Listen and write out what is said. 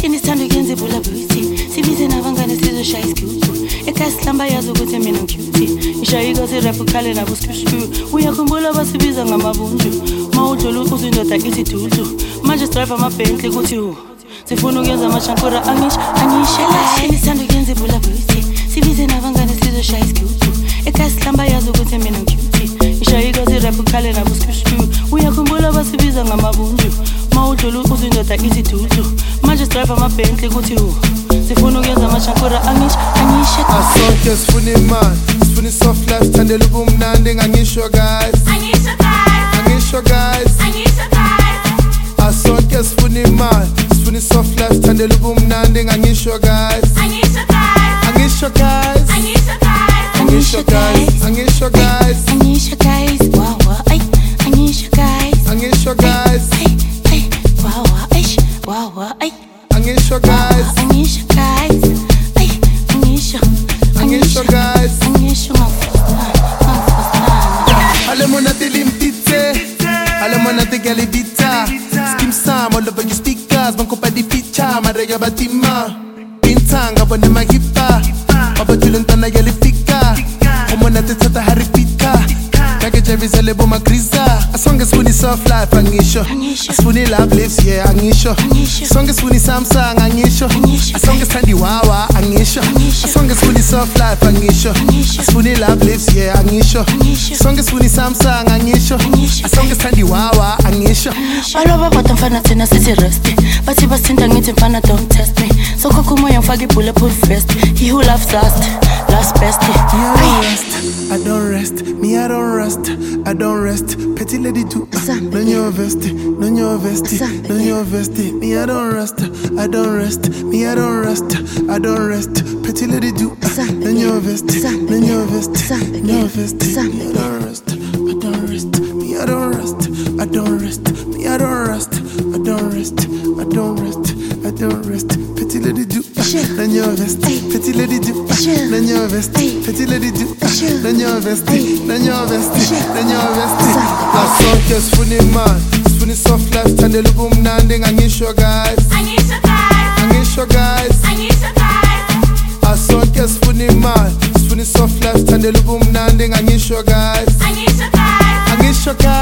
Imishini sithanda ukuyenza ibhula beauty. Sibize nabangane sizoshaya isigubhu. Ekhaya sihlamba yazi ukuthi mina ngicute. Ishayika sirap ukhale nabo skushu. Uyakhumbula basibiza ngamabunju. Mawudlula uzindoda isithudlu. Manje drive ama-Bentley kuthi sifuna ukuyenza amashankura angisho. Imishini sithanda ukuyenza ibhula beauty. Sibize nabangane sizoshaya isigubhu. Ekhaya sihlamba yazi ukuthi mina ngicute. Ishayika sirap ukhale nabo skushu. Uyakhumbula basibiza ngamabunju. Mawudlula uzindoda isithudlu. Manje drive ama-Bentley kuthi sifuna ukuyenza amashankura angisho. Asonke sifuna imali, sifuna soft life, sithandela ubumnandi ngangisho guys. Asonke sifuna imali, sifuna soft life, sithandela ubumnandi ngangisho guys. Wow, wow, ay, angisho guys. Wow, wow, ay, wow, wow, ay. Angisho guys. Ay, angisho guys. Alle monate limpite, alle monate galibita. Skim Sam all over your speakers, banko pa di picha, marega batima. Bintanga bone magipa, abatulentana galifika. Omonate tata haripika. Kage Jerry bo makriza. A song is funny soft life angisho. A funny love lives yeah angisho. A song is funny Samsung angisho. A song is Tandy Wawa angisho. A song is funny soft life angisho. A funny love lives yeah angisho. A song is funny Samsung angisho. A song is Tandy Wawa angisho. Baloba bottom fana tena sisi rusty. Bathi basinda ngithi mfana don't test me. So kokumoya ngifaka bulletproof vest. He who loves last best. I don't rest, me I don't rest, I don't rest. Petty lady do, none your vesty, none your vesty, none your vesty. Me I don't rest, I don't rest, me I don't rest, I don't rest. Petty lady do, none your vesty, none your vesty, none your vesty. Me I don't rest, I don't rest, me I don't rest, I don't rest, me I don't rest, I don't rest, I don't rest, I don't rest. Petty lady do, none your vesty, petty lady do, none your vesty, petty lady do. Nenyo vesti. Asonke sifuna imali, sifuna soft life, sithandela ubumnandi ngangisho guys. Asonke sifuna imali, sifuna soft life, sithandela ubumnandi ngangisho guys.